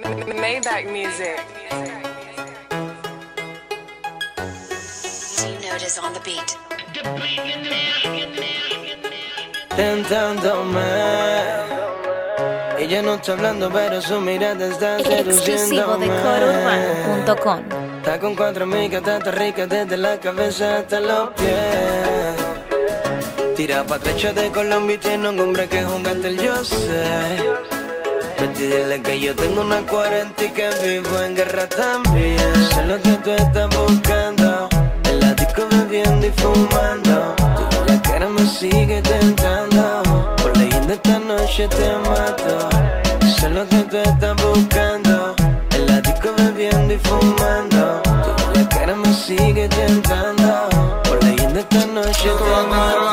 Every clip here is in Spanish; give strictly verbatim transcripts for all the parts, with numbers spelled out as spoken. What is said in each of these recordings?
Maybach music. G-Note on the beat. Tentándome, ella no está hablando, pero su mirada está Exclusivo de seduciéndome. coro urbano punto com. Está con cuatro amigas, tanto rica desde la cabeza hasta los pies. Tira pa' trecho de Colombia y tiene un hombre que jugaste el yo sé. Vete, dile que yo tengo una cuarenta y que vivo en guerra también. Sé lo que tú estás buscando, en la disco bebiendo y fumando. Tu la cara me sigue tentando, por leyenda esta noche te mato. Sé lo que tú estás buscando, en la disco bebiendo y fumando. Tu la cara me sigue tentando, por leyenda esta noche te mato.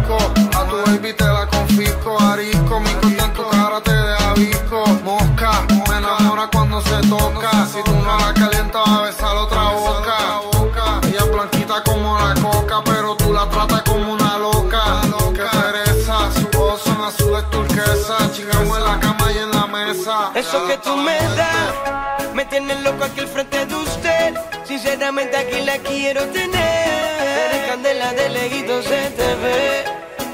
A tu baby te la confisco, arisco, mi corta en tu cara te deja visco. Mosca, me enamora cuando se toca. Si tú no la calientas va a besar otra boca. Ella es blanquita como la coca, pero tú la tratas como una loca. Que pereza, sus ojos son azules turquesa. Chingamos en la cama y en la mesa. Eso que tú me das me tiene loco aquí al frente de usted. Sinceramente aquí la quiero tener. Eres candela de lejitos se te ve,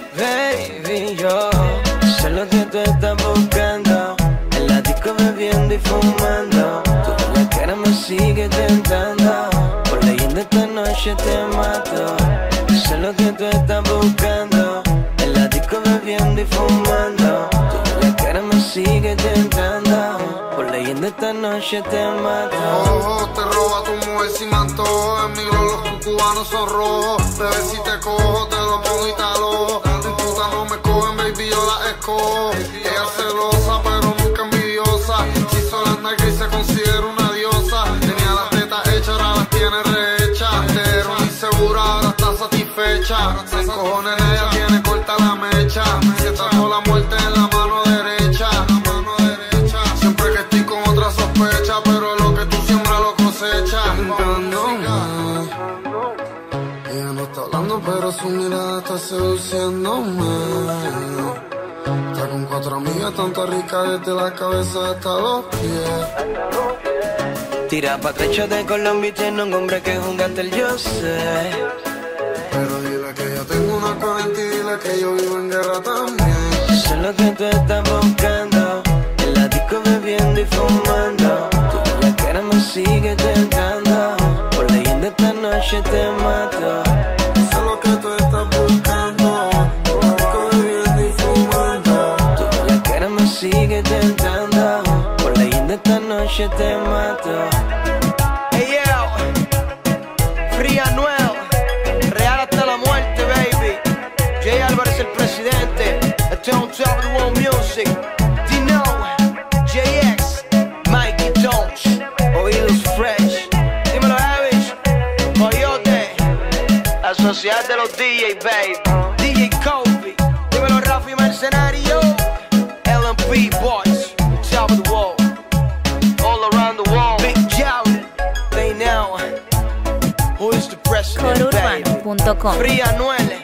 baby. Yo sé lo que tú estás buscando, en la disco bebiendo y fumando. Tu la cara me sigue tentando, por leyenda esta noche te mato. Sé lo que tú estás buscando, en la disco bebiendo y fumando. Tu la cara me sigue tentando, por leyenda esta noche te mato. Ojo, te roba tu mujer si me antojo. En mi glow los cubanos son rojos. Bebé, si te cojo, te lo pongo y te alojo. En puta no me cogen, baby, yo la escojo. Ella es celosa, pero nunca envidiosa. Si sola anda y se considera una diosa. Tenía las tetas hechas, ahora las tiene rehechas. Pero ni segura, ahora está satisfecha. Se encojona en ella, tiene corta la mecha. Se trató la muerte en la mano derecha. Siempre que estoy con otra sospecha, pero lo que tú siembras lo cosechas. Tentándome. Ella no está hablando, pero su mirada está seduciéndome. Está con cuatro amigas, tanto rica desde la cabeza hasta los pies. Tira pa' trecho de Colombia y tiene un hombre que jugaste el yo sé. Pero dile que yo tengo una cuarenta y dile que yo vivo en guerra también. Sé lo que tú estás buscando, en la disco bebiendo y fumando. Tu la cara me sigue tentando, por leyenda esta noche te mato. Sé lo que tú estás buscando, en la disco bebiendo y fumando. Tu la cara me sigue tentando, por leyenda esta noche te mato. Hey yo, Fría Noel, real hasta la muerte, baby. Jay Álvarez el presidente, este es un top de World Music. Dino, J X, Mikey Jones, Oídos Fresh. Dímelo, Avish, Coyote, la sociedad de los D J, baby. D J Kobe, dímelo, Rafi Mercenario, L M P Boys, top of the world, all around the world. Big Jow, they know who is the president, coro baby. urbano punto com. Fría Noel.